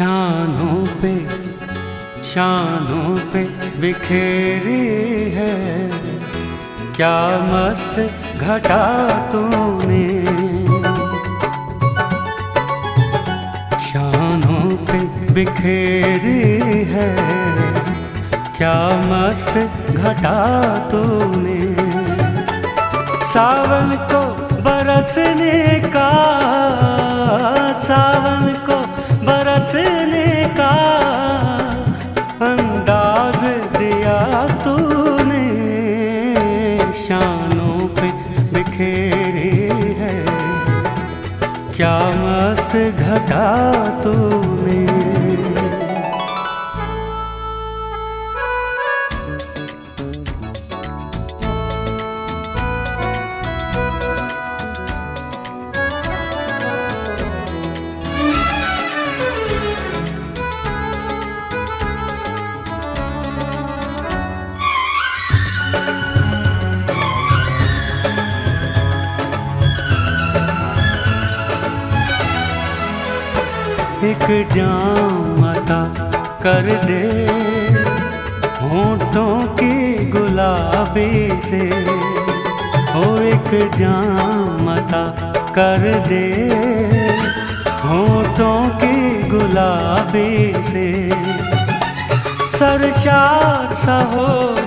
शानों पे बिखेरी है, क्या मस्त घटा तूने। शानों पे बिखेरी है, क्या मस्त घटा तूने। सावन को बरसने का, सावन को बरसने का अंदाज दिया तूने। शानों पे बिखेरी है, क्या मस्त घटा तूने। एक जाम अता कर दे होठों की गुलाबी से, हो एक जाम अता कर दे होठों की गुलाबी से। सरशार सा हो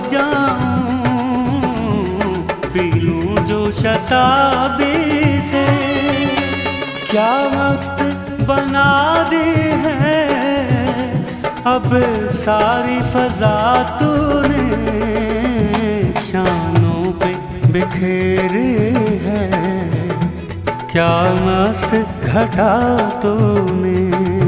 जाऊं, पी लूं जो शताबी से। क्या मस्त बना दी है अब सारी फजा तूने। शानों पे बिखेरे है, क्या मस्त घटा तूने।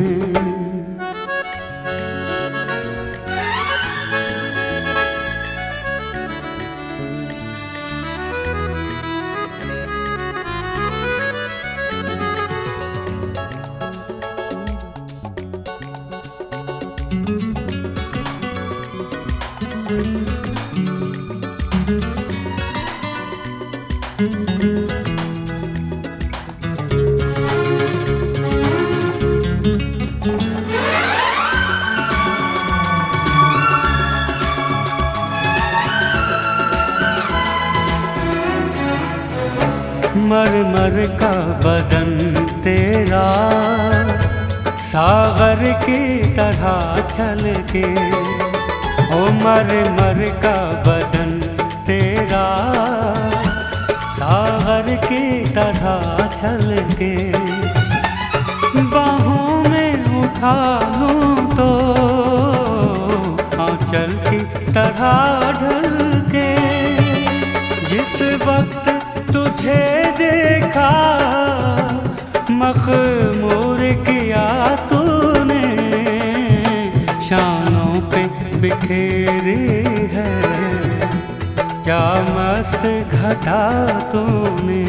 मरमर का बदन तेरा सागर की तरह छलके, ओ मरमर का बदन तेरा सागर की तरह छलके। बाहों में उठा लूं तो आंचल की तरह ढलके। जिस वक्त तुझे देखा मखमूर किया तूने। शानों पे बिखेरी है, क्या मस्त घटा तूने।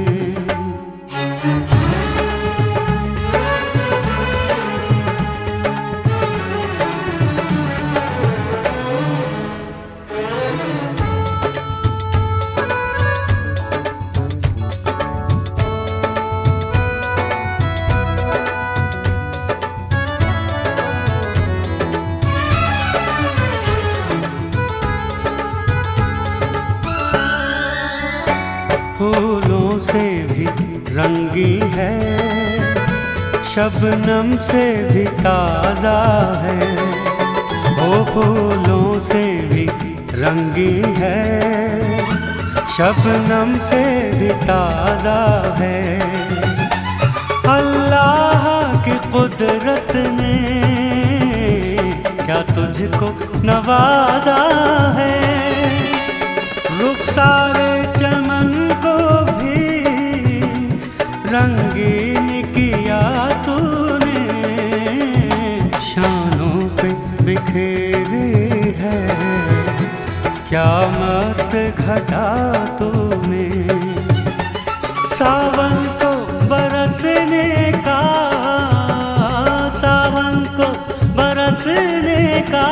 फूलों से भी रंगी है, शबनम से भी ताज़ा है। वो फूलों से भी रंगी है, शबनम से भी ताज़ा है। अल्लाह की कुदरत ने क्या तुझको नवाजा है। रुखसारे चमन को भी रंगीन किया तूने। शानों पे बिखेरे है, क्या मस्त घटा तूने। सावन को बरसने का, सावन को बरसने का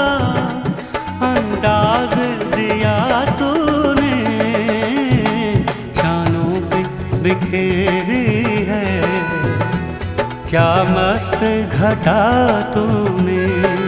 अंदाज दिया तूने। शानों पे बिखेरी है, क्या मस्त घटा तूने।